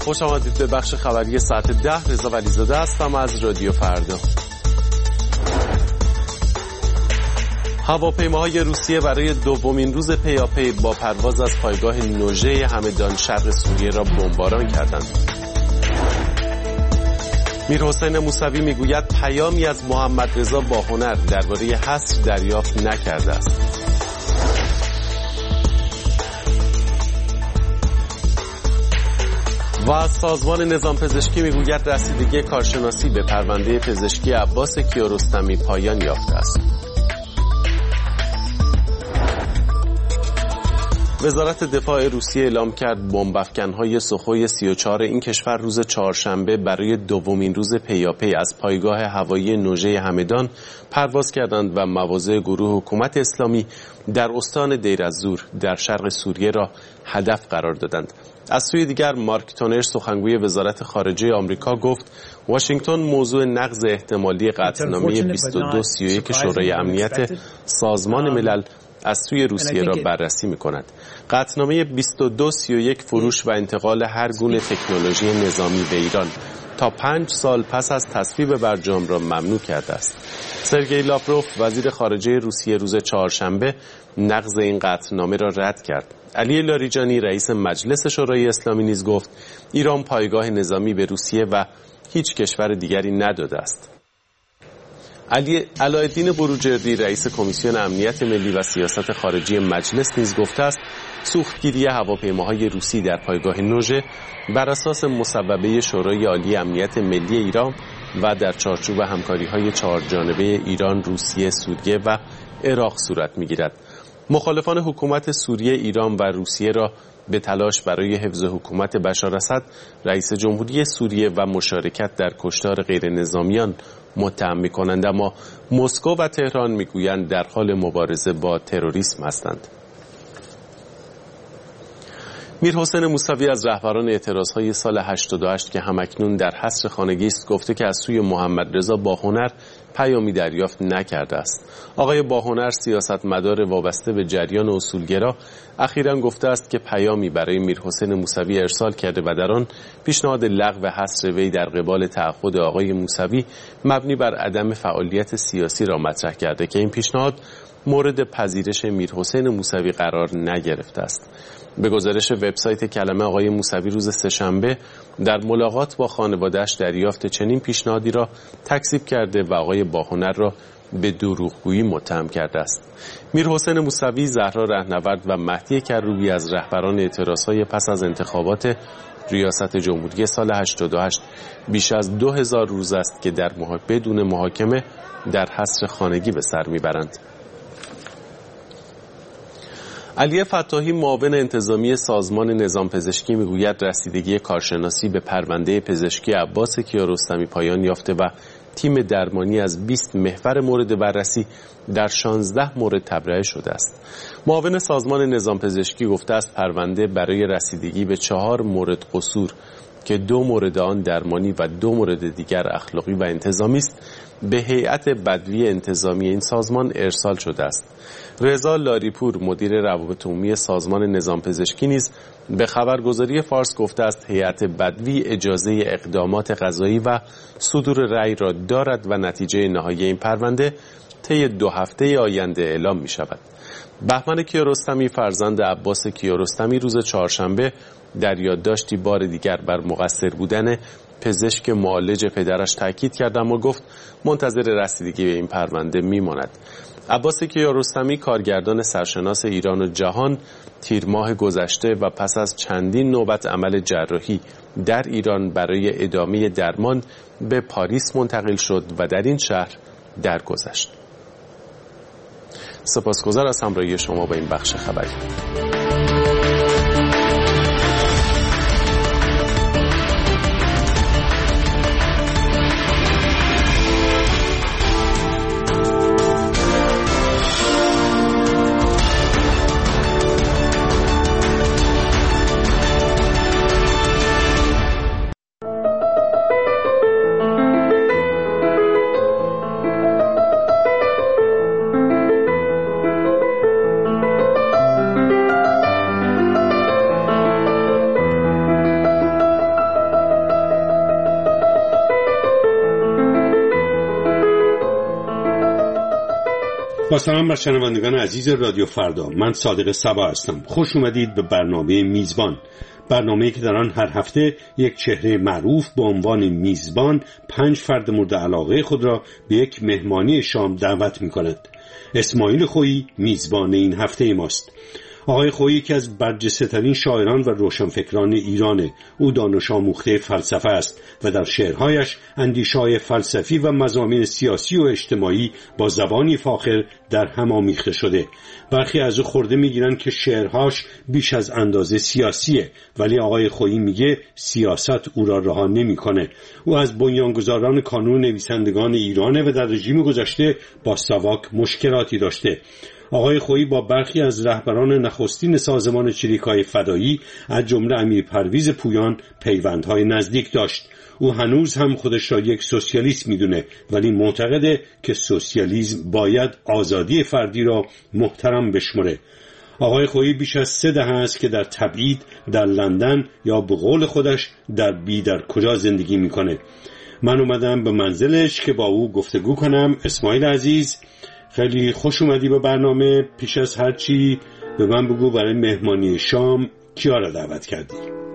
خوش آمدید به بخش خبری ساعت 10. رضا ولیزاده هستم از رادیو فردا. هواپیماهای روسیه برای دومین روز پیاپی با پرواز از پایگاه نوژه همدان شرق سوریه را بمباران کردند. میرحسین موسوی میگوید پیامی از محمد رضا باهنر درباره حصر دریافت نکرده است. و سازمان نظام پزشکی میگوید رسیدگی کارشناسی به پرونده پزشکی عباس کیارستمی پایان یافته است. وزارت دفاع روسیه اعلام کرد بمب‌افکن‌های سوخوی 34 این کشور روز چهارشنبه برای دومین روز پیاپی از پایگاه هوایی نوژه همدان پرواز کردند و مواضع گروه حکومت اسلامی در استان دیر الزور در شرق سوریه را هدف قرار دادند. از سوی دیگر مارک تونر سخنگوی وزارت خارجه آمریکا گفت واشنگتن موضوع نقض احتمالی قطعنامه 2231 شورای امنیت سازمان ملل از سوی روسیه را بررسی می‌کند. قطعنامه 2231 فروش و انتقال هر گونه تکنولوژی نظامی به ایران تا 5 سال پس از تصویب برجام را ممنوع کرده است. سرگئی لاوروف وزیر خارجه روسیه روز چهارشنبه نقض این قطعنامه را رد کرد. علی لاریجانی رئیس مجلس شورای اسلامی نیز گفت ایران پایگاه نظامی به روسیه و هیچ کشور دیگری نداده است. علایالدین بروجردی رئیس کمیسیون امنیت ملی و سیاست خارجی مجلس نیز گفته است سوختگیری هواپیماهای روسی در پایگاه نوژه بر اساس مصوبه شورای عالی امنیت ملی ایران و در چارچوب همکاری‌های چهارجانبه ایران، روسیه، سوریه و عراق صورت می‌گیرد. مخالفان حکومت سوریه، ایران و روسیه را به تلاش برای حفظ حکومت بشار اسد رئیس جمهوری سوریه و مشارکت در کشتار غیر نظامیان متهم می‌کنند، اما مسکو و تهران می‌گویند در حال مبارزه با تروریسم هستند. میرحسین موسوی از رهبران اعتراضهای سال 88 که همکنون در حصر خانگی است گفته که از سوی محمد رضا باهنر پیامی دریافت نکرده است. آقای باهنر سیاستمدار وابسته به جریان اصولگرا اخیراً گفته است که پیامی برای میرحسین موسوی ارسال کرده و در آن پیشنهاد لغو حصر وی در قبال تعهد آقای موسوی مبنی بر عدم فعالیت سیاسی را مطرح کرده که این پیشنهاد مورد پذیرش میرحسین موسوی قرار نگرفته است. به گزارش وبسایت کلمه آقای موسوی روز سه‌شنبه در ملاقات با خانواده‌اش دریافت چنین پیشنهادی را تکذیب کرده و آقای باهنر را به دروغگویی متهم کرده است. میرحسین موسوی، زهرا رهنورد و مهدی کروبی از رهبران اعتراضهای پس از انتخابات ریاست جمهوری سال 88 بیش از 2000 روز است که بدون محاکمه در حصر خانگی به سر میبرند. علی فتاحی معاون انتظامی سازمان نظام پزشکی میگوید رسیدگی کارشناسی به پرونده پزشکی عباس کیارستمی پایان یافته و تیم درمانی از 20 محور مورد بررسی در 16 مورد تبرئه شده است. معاون سازمان نظام پزشکی گفته است پرونده برای رسیدگی به 4 مورد قصور که 2 مورد آن درمانی و 2 مورد دیگر اخلاقی و انتظامی است به هیئت بدوی انتظامی این سازمان ارسال شده است. رضا لاریپور مدیر روابط عمومی سازمان نظام پزشکی نیز به خبرگزاری فارس گفته است هیئت بدوی اجازه اقدامات قضایی و صدور رأی را دارد و نتیجه نهایی این پرونده طی 2 هفته آینده اعلام می شود. بهمن کیارستمی فرزند عباس کیارستمی روز چهارشنبه در یادداشتی بار دیگر بر مقصر بودن پزشک معالج پدرش تاکید کرد، اما گفت منتظر رسیدگی به این پرونده میماند. عباس کیارستمی کارگردان سرشناس ایران و جهان تیر ماه گذشته و پس از چندین نوبت عمل جراحی در ایران برای ادامه درمان به پاریس منتقل شد و در این شهر درگذشت. سپاسگزار از همراهی شما با این بخش خبری. با سلام بر شنوندگان عزیز رادیو فردا، من صادق صبا هستم. خوش اومدید به برنامه میزبان، برنامه‌ای که در آن هر هفته یک چهره معروف به عنوان میزبان 5 فرد مورد علاقه خود را به یک مهمانی شام دعوت می‌کند. اسماعیل خویی میزبان این هفته ماست. آقای خویی یکی از برجسته‌ترین شاعران و روشنفکران ایرانه. او دانش آموخته فلسفه است و در شعرهایش اندیشه‌های فلسفی و مضامین سیاسی و اجتماعی با زبانی فاخر در هم آمیخته شده. برخی از او خورده میگیرن که شعرهاش بیش از اندازه سیاسیه، ولی آقای خویی میگه سیاست او را رها نمی‌کنه. او از بنیانگذاران کانون نویسندگان ایرانه و در رژیم گذشته با ساواک مشکلاتی داشته. آقای خویی با برخی از رهبران نخستین سازمان چریک‌های فدایی از جمله امیر پرویز پویان پیوندهای نزدیک داشت. او هنوز هم خودش را یک سوسیالیست میدونه، ولی معتقده که سوسیالیسم باید آزادی فردی را محترم بشمره. آقای خویی بیش از 3 دهه است که در تبعید در لندن یا به قول خودش در کجا زندگی میکنه. من اومدم به منزلش که با او گفتگو کنم. اسماعیل عزیز، خیلی خوش اومدی به برنامه. پیش از هر چی به من بگو برای مهمانی شام کیا را دعوت کردی؟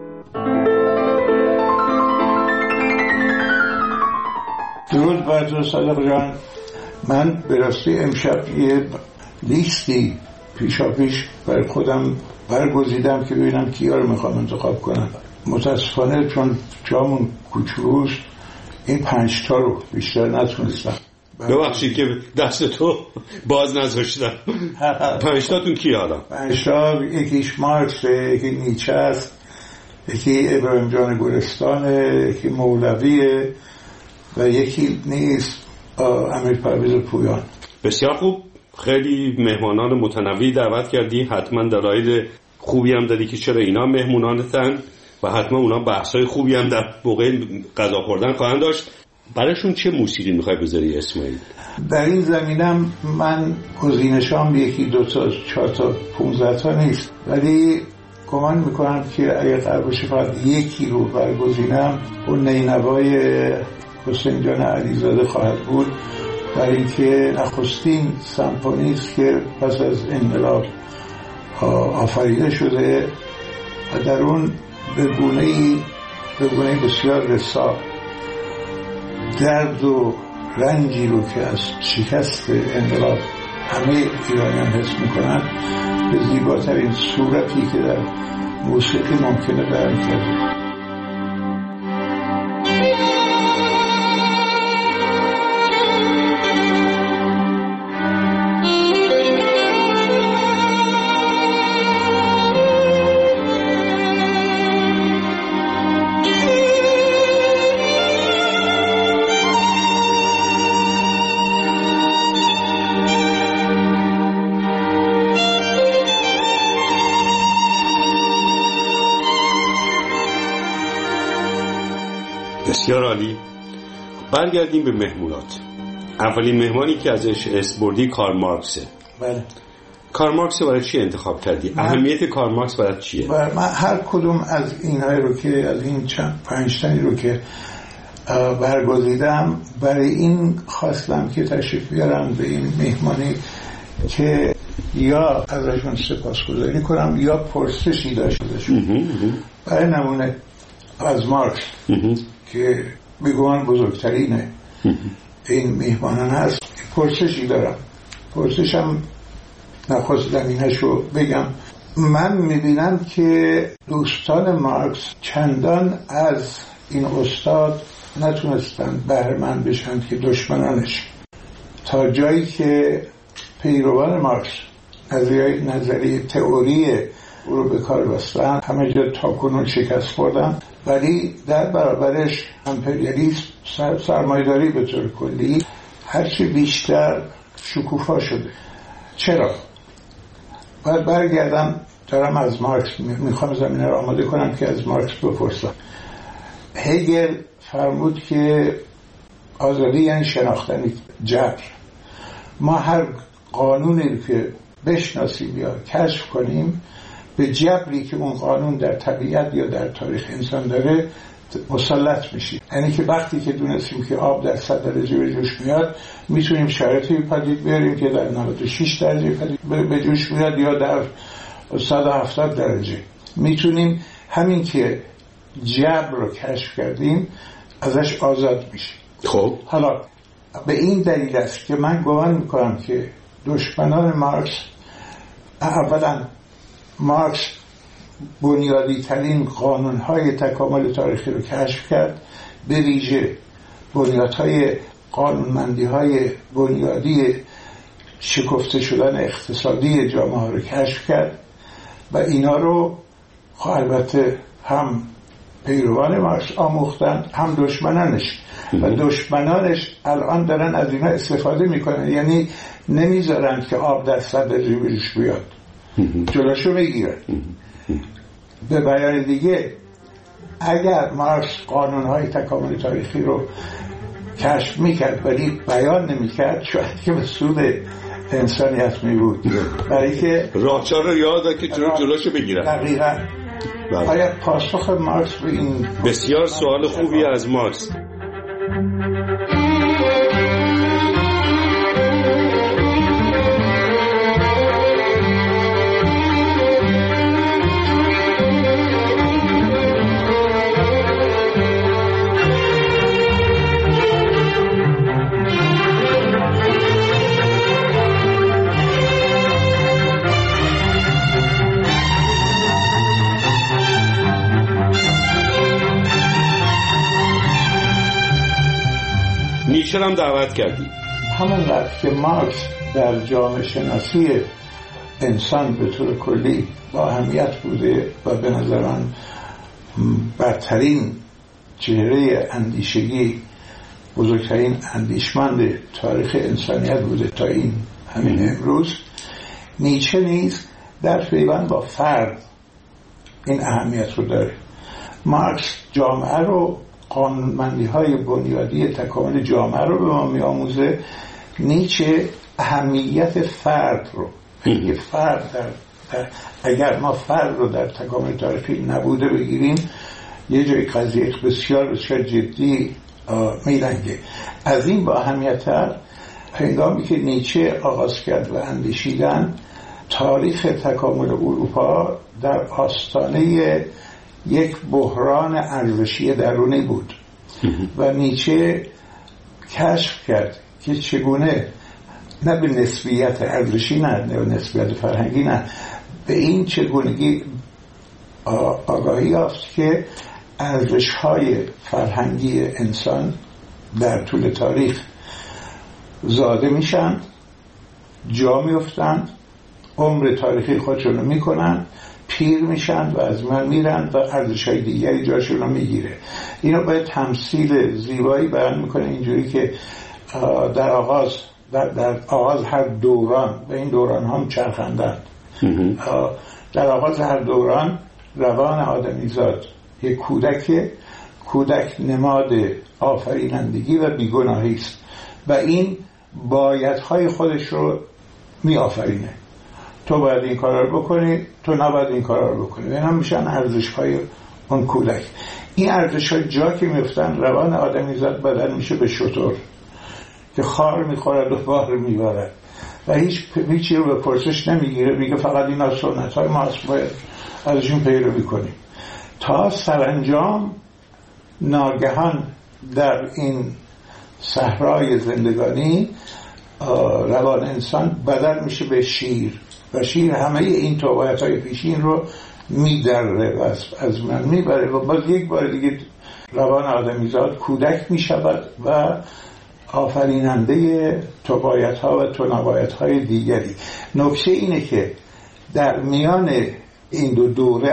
درود بر تو صادق جان. من به راستی امشب یه لیستی پیشاپیش برای خودم برگزیدم که ببینم کیا رو میخوام انتخاب کنم. متاسفانه چون جامون کوچولوست این 5 تا رو بیشتر نتونستم. ببخشید که دست تو باز نذاشتم. 5 تاتون کی حالا؟ 5 تا، یکیش مارکس، یکی نیچه است، یکی ابراهیم جان گلستانه، یکی مولویه و یکی نیست امیر پرویز پویان. بسیار خوب، خیلی مهمانان متنوعی دعوت کردی. حتما دلایل خوبی هم دادی که چرا اینا مهمونانتن و حتما اونا بحثای خوبی هم در موقع غذا خوردن خواهند داشت. برایشون چه موسیقی میخوای بذاری اسماعیل؟ در این زمینم من گزینشام 1 2 تا 4 تا 15 تا نیست، ولی گمان میکنم که اگه قرار باشه فقط یکی رو برگزینم اون نینوای حسین جان علیزاده خواهد بود، برای اینکه نخستین سمفونی است که پس از انقلاب آفریده شده و در اون به گونه‌ای بسیار رسا درد و رنجی رو که از شکست انقلاب همه ایرانیان حس میکنن به زیباترین صورتی که در موسیقی ممکنه بیان کرده. بسیار عالی. برگردیم به مهمونات. اولین مهمانی که ازش اسم بردی کارل مارکسه. بله. کارل مارکس برای چی انتخاب کردی؟ اهمیت کارل مارکس برای چیه؟ من هر کدوم از اینهای رو که از این 5 تایی رو که برگزیدم برای این خواستم که تشریف بیارم به این مهمانی که یا ازشون سپاسگزاری کنم یا پرسشی داشته باشم. برای نمونه از مارکس که بگوان بزرگترینه این میهمانان هست، پرسشی دارم. پرسشم نخواست زمینه‌شو بگم. من میبینم که دوستان مارکس چندان از این استاد نتونستن بهره‌مند بشن که دشمنانش، تا جایی که پیروان مارکس نظریه تئوری او رو به کار بستن، همه جا تاکنون شکست خوردن، ولی در برابرش امپریالیسم، سرمایه‌داری به طور کلی هرچی بیشتر شکوفا شده. چرا؟ باید برگردم، دارم از مارکس میخوام زمینه رو آماده کنم که از مارکس بپرسم. هگل فرمود که آزادی یعنی شناختن جبر. ما هر قانونی که بشناسیم یا کشف کنیم به جبری که اون قانون در طبیعت یا در تاریخ انسان داره مسلط میشیم. یعنی که وقتی که دونستیم که آب در 100 درجه به جوش میاد، میتونیم شرایطی پدید بیاریم که در 96 درجه پدید به جوش میاد یا در 170 درجه. میتونیم همین که جبر رو کشف کردیم ازش آزاد میشیم. خب حالا به این دلیل است که من گمان میکنم که دشمنان مارکس، اولا مارکس بنیادی ترین قانونهای تکامل تاریخی رو کشف کرد، به ویژه بنیادهای قانونمندی های بنیادی شکفته شدن اقتصادی جامعه ها رو کشف کرد و اینا رو البته هم پیروان مارکس آموختن هم دشمنانش و دشمنانش الان دارن از اینا استفاده میکنن، یعنی نمیذارن که آب در 100 درجه به جوش بیاد، جلوشو بگیرن. به بیان دیگه اگر مارکس قانونهای تکامل تاریخی رو کشف میکرد ولی بیان نمیکرد، شاید که به سود انسانیت میبود، برای که راهچار رو یاد که جلوشو بگیرن. دقیقاً. آیا پاسخ مارکس به این بسیار سوال خوبی از مارکس. نیچه هم دعوت کردیم. همون وقت که مارکس در جامعه شناسی انسان به طور کلی با اهمیت بوده و به نظر من برترین چهره اندیشگی، بزرگترین اندیشمند تاریخ انسانیت بوده تا این همین امروز، نیچه نیز در پیوند با فرد این اهمیت رو داره. مارکس جامعه رو، قانونمندی‌های بنیادی تکامل جامعه رو به ما می‌آموزه. نیچه اهمیت فرد رو، اینکه فرد اگر ما فرد رو در تکامل تاریخی نبوده بگیریم، یه جای قضیه بسیار بسیار جدی میلنگه. از این با اهمیت‌تر هنگامی که نیچه آغاز کرد و اندیشیدن، تاریخ تکامل اروپا در آستانه یک بحران ارزشی درونی بود و نیچه کشف کرد که چگونه، نه به نسبیت ارزشی، نه به نسبیت فرهنگی، نه به این چگونگی آگاهی یافت که ارزش‌های فرهنگی انسان در طول تاریخ زاده میشن، جا میفتن، عمر تاریخی خودشون رو میکنن، پیر میشن و از من میرن و ارزش‌های دیگری جاشون رو میگیره. اینو باید تمثیل زیبایی بیان میکنه اینجوری که در آغاز هر دوران و این دوران هم چرخندند، در آغاز هر دوران روان آدمیزاد یک کودک نماد آفرینندگی و بیگناهی است و این بایدهای خودش رو می آفرینه. تو باید این کارا رو بکنی، تو نباید این کارا رو بکنی. اینا میشن ارزش‌های اون کودک. این ارزش‌ها جا که میفتن، روان آدمیزاد بدل میشه به شتر که خار میخورد و بار میبرد و هیچی رو به پرسش نمیگیره، میگه فقط اینا سنت‌های ما هست، باید ازشون پیروی کنیم. تا سرانجام ناگهان در این صحرای زندگانی روان انسان بدل میشه به شیر و شیر همه این توبایت‌های پیشین رو میدره و از من میبره و باز یک بار دیگه روان آدمیزاد کودک میشود و آفریننده توبایت‌ها و تنابایت‌های دیگری. نکته اینه که در میان این دو دوره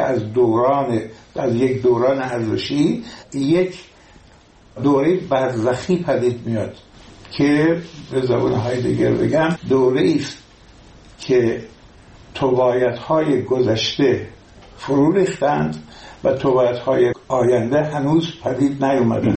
از یک دوران ارزشی یک دوره برزخی پدید میاد که به زبان هایدگر بگم دوره است که توبایت‌های گذشته فرو ریختند و توبایت‌های آینده هنوز پدید نیومدند.